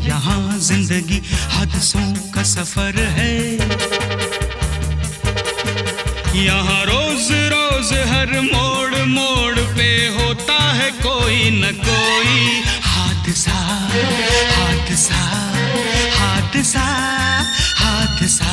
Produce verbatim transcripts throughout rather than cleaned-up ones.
यहाँ जिंदगी हादसों का सफर है। यहाँ रोज रोज हर मोड़ मोड़ पे होता है कोई न कोई हादसा हादसा हादसा हादसा।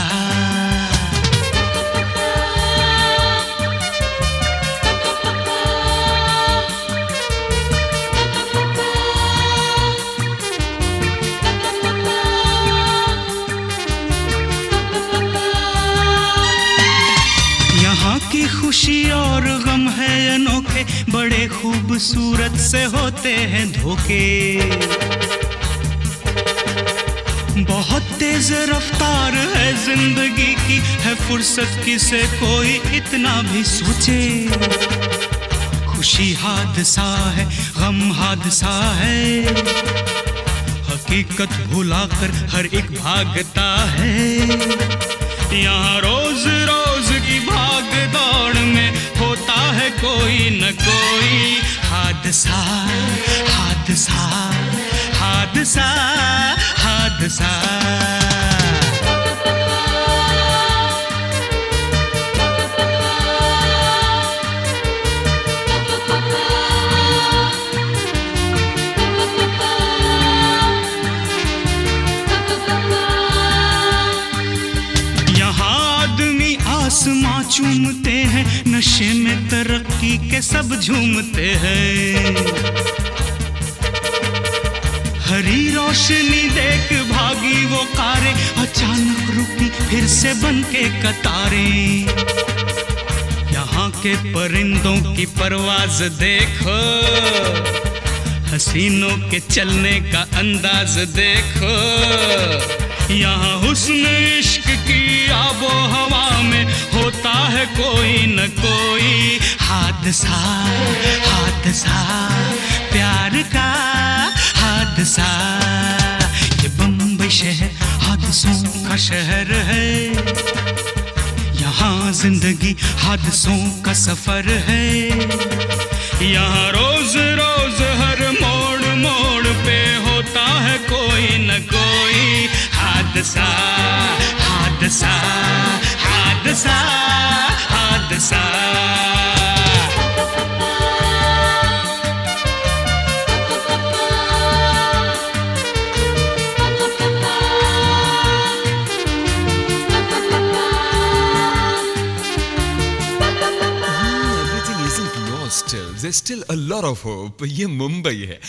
यहाँ की खुशी और गम है अनोखे, बड़े खूबसूरत से होते हैं धोखे। बहुत तेज रफ्तार है जिंदगी की, है फुर्सत किसे कोई इतना भी सोचे। खुशी हादसा है, गम हादसा है, हकीकत भुलाकर हर एक भागता है। यहाँ रोज रोज की भाग दौड़ में होता है कोई न कोई हादसा हादसा हादसा हादसा। आसमां चूमते हैं, नशे में तरक्की के सब झूमते हैं। हरी रोशनी देख भागी वो कारें, अचानक रुकी फिर से बन के कतारें। यहाँ के परिंदों की परवाज देखो, हसीनों के चलने का अंदाज देखो। यहाँ हुस्न इश्क की आबो हवा में होता है कोई न कोई हादसा हादसा प्यार का हादसा। ये बम्बई शहर हादसों का शहर है, यहाँ जिंदगी हादसों का सफर है। यहाँ रोज रोज हर मोड़ मोड़ पे होता है कोई न कोई हादसा हादसा हादसा हादसा। Everything isn't lost. There's still a lot of hope. ये मुंबई है।